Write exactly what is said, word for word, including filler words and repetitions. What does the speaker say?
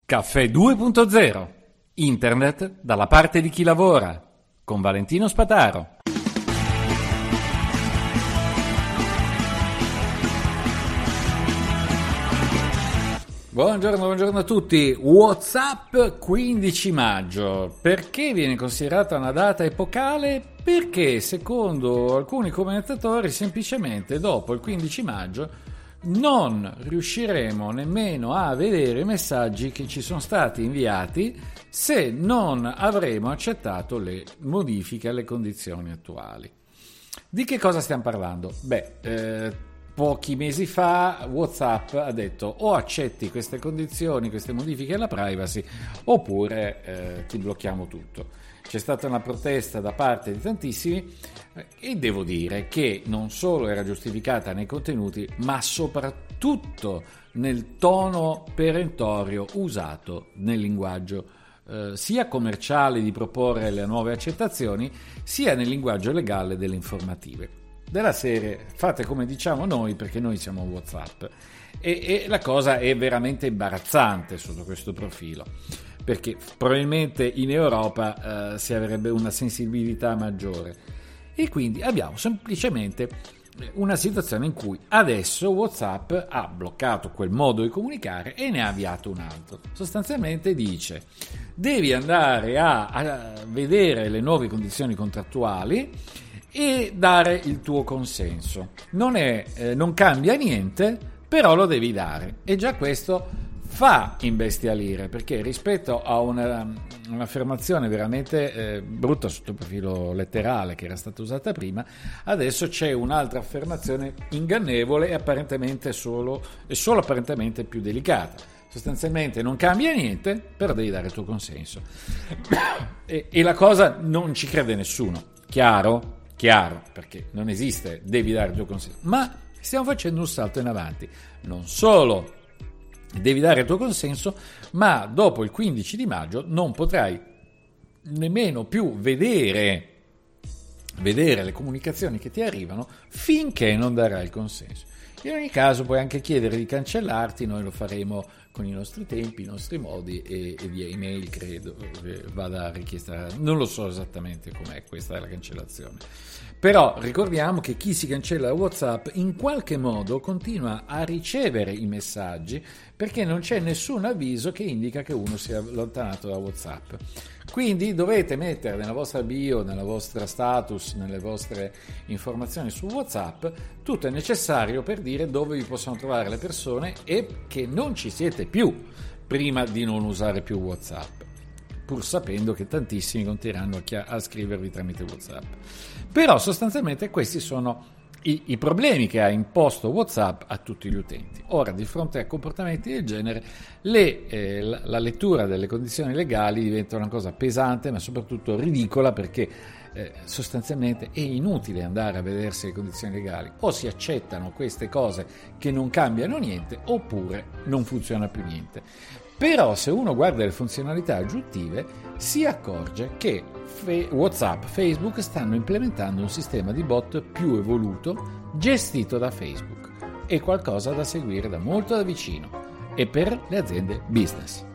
Caffè due punto zero. Internet dalla parte di chi lavora. Con Valentino Spataro. Buongiorno, buongiorno a tutti. WhatsApp quindici maggio. Perché viene considerata una data epocale? Perché secondo alcuni commentatori semplicemente dopo il quindici maggio non riusciremo nemmeno a vedere i messaggi che ci sono stati inviati se non avremo accettato le modifiche alle condizioni attuali. Di che cosa stiamo parlando? Beh, eh, pochi mesi fa WhatsApp ha detto o accetti queste condizioni, queste modifiche alla privacy, oppure eh, ti blocchiamo tutto. C'è stata una protesta da parte di tantissimi e devo dire che non solo era giustificata nei contenuti, ma soprattutto nel tono perentorio usato nel linguaggio eh, sia commerciale di proporre le nuove accettazioni, sia nel linguaggio legale delle informative. Della serie fate come diciamo noi perché noi siamo WhatsApp e, e la cosa è veramente imbarazzante sotto questo profilo, perché probabilmente in Europa eh, si avrebbe una sensibilità maggiore e quindi abbiamo semplicemente una situazione in cui adesso WhatsApp ha bloccato quel modo di comunicare e ne ha avviato un altro. Sostanzialmente dice: devi andare a, a vedere le nuove condizioni contrattuali e dare il tuo consenso. Non è, eh, non cambia niente, però lo devi dare, e già questo fa imbestialire, perché rispetto a una, un'affermazione veramente eh, brutta sotto il profilo letterale che era stata usata prima, adesso c'è un'altra affermazione ingannevole e apparentemente solo, e solo apparentemente più delicata. Sostanzialmente non cambia niente, però devi dare il tuo consenso. e, e la cosa non ci crede nessuno, chiaro? Chiaro, perché non esiste devi dare il tuo consenso, ma stiamo facendo un salto in avanti. Non solo devi dare il tuo consenso, ma dopo il quindici di maggio non potrai nemmeno più vedere, vedere le comunicazioni che ti arrivano finché non darai il consenso. In ogni caso puoi anche chiedere di cancellarti, noi lo faremo con i nostri tempi, i nostri modi e, e via email credo vada richiesta, non lo so esattamente com'è questa la cancellazione, però ricordiamo che chi si cancella WhatsApp in qualche modo continua a ricevere i messaggi perché non c'è nessun avviso che indica che uno sia allontanato da WhatsApp. Quindi dovete mettere nella vostra bio, nella vostra status, nelle vostre informazioni su WhatsApp tutto è necessario per dire dove vi possono trovare le persone e che non ci siete più prima di non usare più WhatsApp, pur sapendo che tantissimi continueranno a, chia- a scrivervi tramite WhatsApp. Però sostanzialmente questi sono i, i problemi che ha imposto WhatsApp a tutti gli utenti. Ora, di fronte a comportamenti del genere, le, eh, la, la lettura delle condizioni legali diventa una cosa pesante, ma soprattutto ridicola, perché eh, sostanzialmente è inutile andare a vedersi le condizioni legali. O si accettano queste cose che non cambiano niente, oppure non funziona più niente. Però se uno guarda le funzionalità aggiuntive si accorge che WhatsApp, Facebook stanno implementando un sistema di bot più evoluto gestito da Facebook. È qualcosa da seguire da molto da vicino e per le aziende business.